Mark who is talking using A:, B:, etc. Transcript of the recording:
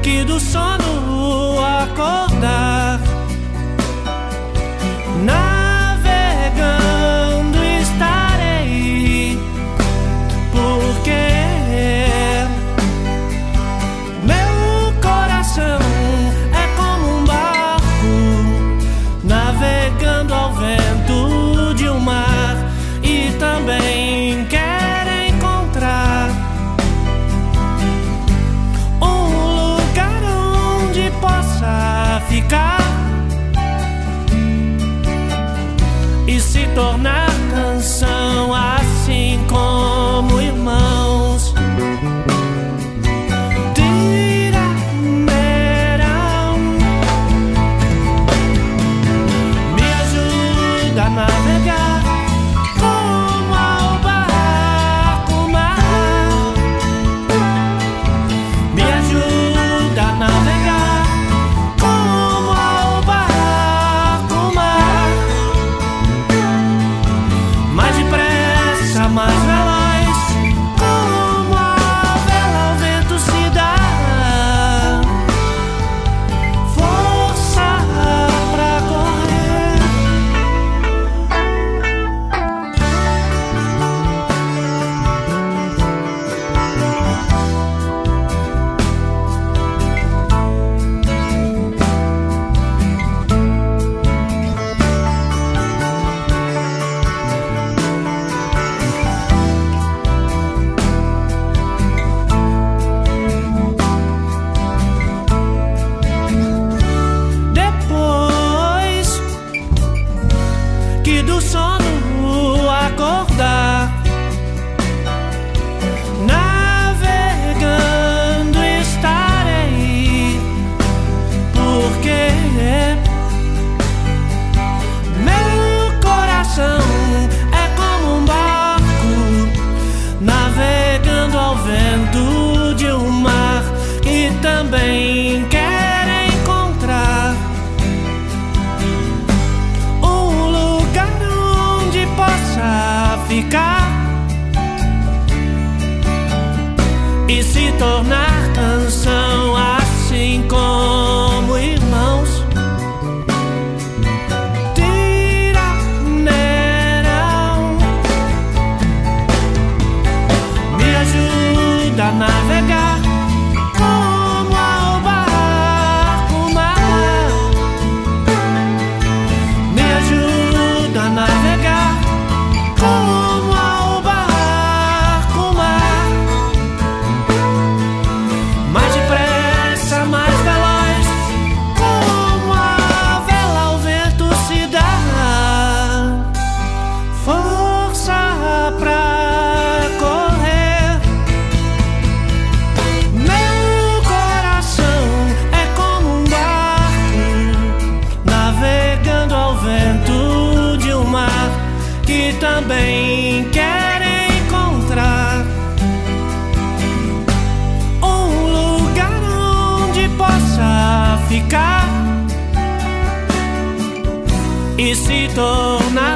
A: que do sono acordar, navegando estarei, porque meu coração é como um barco navegando ao vento de um mar, e também quer encontrar um lugar onde possa ficar e se tornar canção, assim como irmãos. Me ajuda a navegar como ao barco mar. Me ajuda a navegar como ao barco mar. Mais depressa, mais veloz, como a vela ao vento se dá. Força pra correr. Depois que do sono acordar, navegando estarei, porque meu coração é como um barco navegando ao vento de um mar, e também quer encontrar um lugar onde possa ficar e se tornar canção, assim como irmãos. Tiranerão. Me ajuda a navegar como ao barco mar. Me ajuda a navegar como ao barco mar. Mais depressa, mais veloz, como a vela ao vento se dá. Força pra correr. Meu coração é como um barco navegando ao vento de um mar, que também quer encontrar um lugar onde possa ficar e se tornar